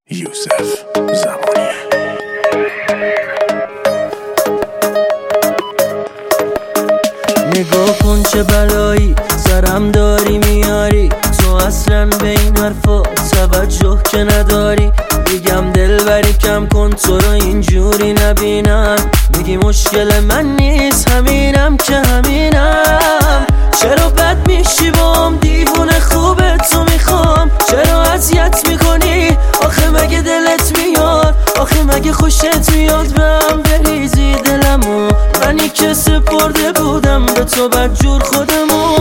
یوسف زمانی. نگاه کن چه بلایی سرم داری میاری، تو اصلا به این حرفا توجه که نداری. میگم دلبری کم کن تو رو اینجوری نبینم، میگی مشکل من نیست همینم که همینم. چرا بد میشی بام دیوونه خوبه تو میخوام، چرا اذیت میکنی آخه مگه دلت میاد، آخه مگه خوشت میاد به هم بریزی دلمو، منی که سپرده بودم به تو بدجور خودمو.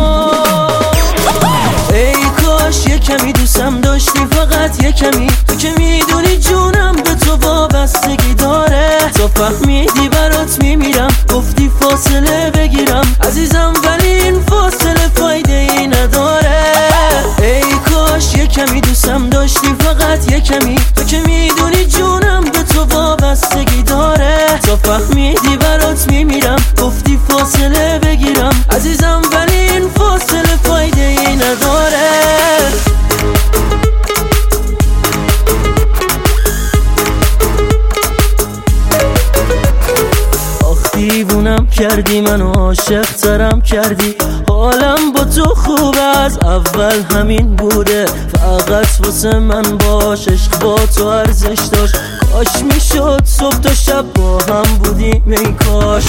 ای کاش یه کمی دوستم داشتی، فقط یه کمی، تو که میدونی جونم به تو وابستگی داره. تو فهمیدی برات میمیرم، گفتی فاصله بگیرم عزیزم، ولی این فاصله فایده ای نداره. ای کاش یه کمی دوستم داشتی، فقط یه کمی، تو که میدونی جونم به تو وابستگی داره. تو فهمیدی برات میمیرم، گفتی فاصله بگیرم عزیزم، ولی این فاصله فایده ای نداره. دیوونم کردی منو، عاشق ترم کردی، حالم با تو خوب از اول همین بوده، فقط واسه من باش، عشق با تو ارزش داشت. کاش میشد صبح تا شب با هم بودیم، ای کاش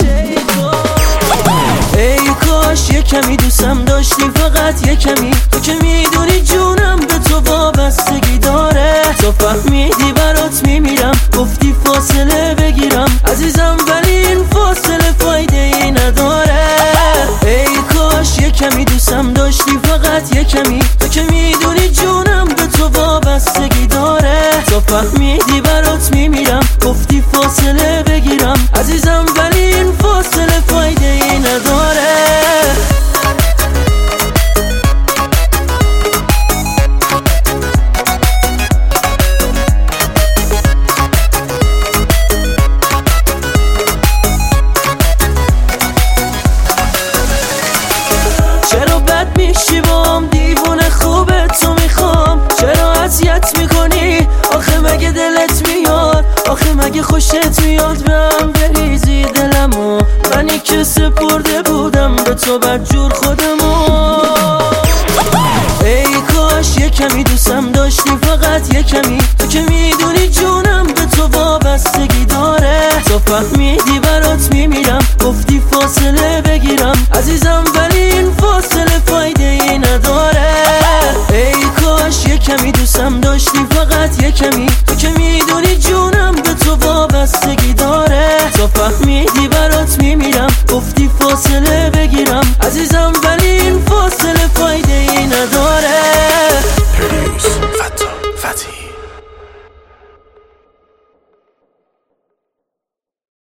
ای کاش یه کمی دوستم داشتی، فقط یه کمی، تو که میدونی جونم به تو وابستگی داره. تو فهمیدی برات میمیرم، گفتی فاصله بگیرم عزیزم، ولی این فاصله فایده ای نداره. ای کاش یه کمی دوستم داشتی، فقط یه کمی، تو که میدونی جونم به تو وابستگی داره. تو فهمیدی برات میمیرم، گفتی فاصله بگیرم عزیزم، ولی این فاصله فایده ای نداره. چرا بد میشی بام دیوونه خوبه تو میخوام، چرا اذیت میکنی آخه مگه دلت میاد، آخه مگه خوشت میاد به هم بریزی دلمو، منی که سپرده بودم به تو بدجور خودمو. ای کاش یه کمی دوستم داشتی، فقط یه کمی، تو که میدونی جونم به تو وابستگی داره. تو فهمیدی برات میمیرم، گفتی فاصله بگیرم عزیزم، ولی این فاصله فایده ای نداره. ای کاش یه کمی دوستم داشتی، فقط یه کمی،